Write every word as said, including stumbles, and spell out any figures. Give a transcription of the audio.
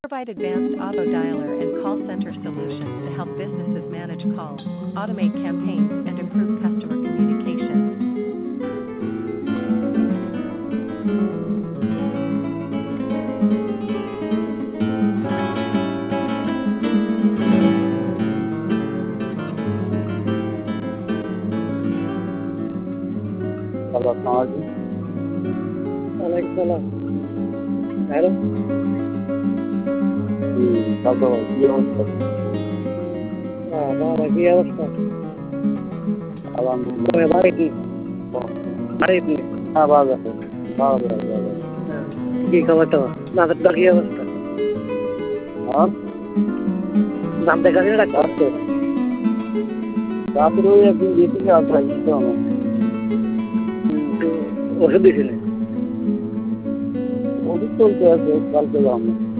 Provide advanced auto dialer and call center solutions to help businesses manage calls, automate campaigns, and improve customer communication. Hello, Sergeant. Alexala. Hello. Hmm, hello, কি অবস্থা? বাবা কি অবস্থা? আলহামদুলিল্লাহ। ওই ভাই কি? ভাই কি? হ্যাঁ, ভালো আছে। ভালো আছে, ভালো আছে। কি খবর তোমার? দাঁতের তো কি অবস্থা? হ্যাঁ? দাঁত দেখাবি না ডাক্তার? আচ্ছা। রাতের ওই একদিন গেছি আজকে দিতে হবে। ওষুধ দিছিলে? ওষুধ চলতে আছে, কালকে যাবো।